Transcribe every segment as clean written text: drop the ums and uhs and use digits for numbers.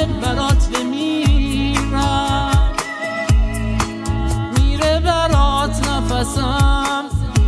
برات بمیرم، میره برات نفسم،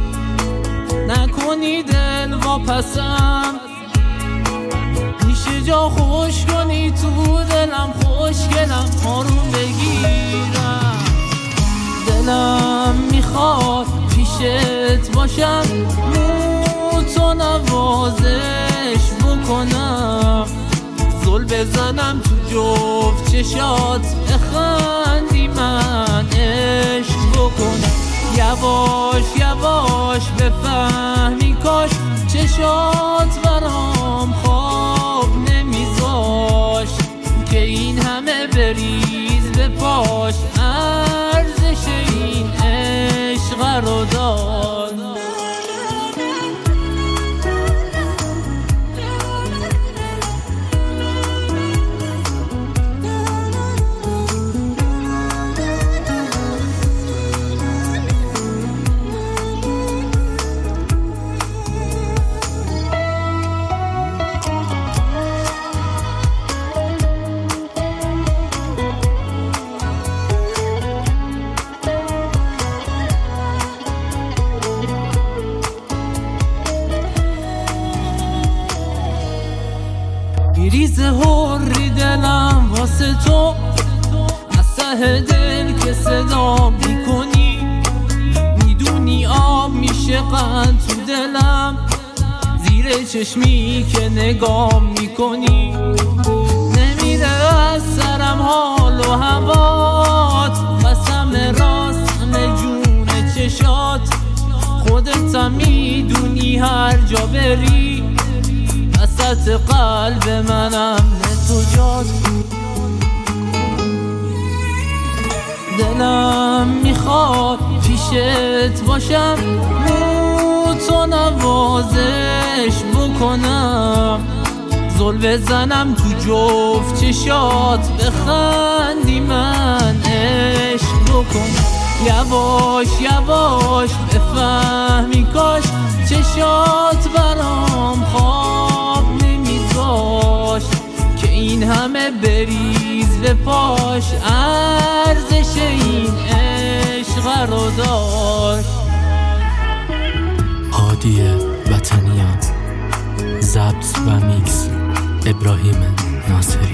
نکنی دل واپسم. میشه جا خوش کنی تو دلم، خوشگلم آروم بگیرم. دلم میخواد پیشت باشم، تو نوازش بکنم، زل بزنم تو جفت چشات، بخندی من عشق بکنم. یواش یواش بفهمی کاش چشات برام خواب نمیذاش، که این همه بریز به پاش ارزش این عشق رو داد. میریزه هوری دلم واسه تو، از ته دل که صدا میکنی، میدونی آب میشه قند تو دلم، زیر چشمی که نگاه میکنی. نمیره از سرم حال و هوات، قسم راست جون چشات، خودت میدونی هر جا بری وسط قلب منم تو جات. دلم میخواد پیشت باشم، تو نوازش بکنم، زل بزنم تو جفت چشات، بخندی من عشق بکنم. یواش یواش بفهمی کاش چشات برام خواب نمیذاش، که این همه بریز به پاش ارزش این عشق رو داشت. هادی وطنیان، ضبط و میکس ابراهیم ناصری.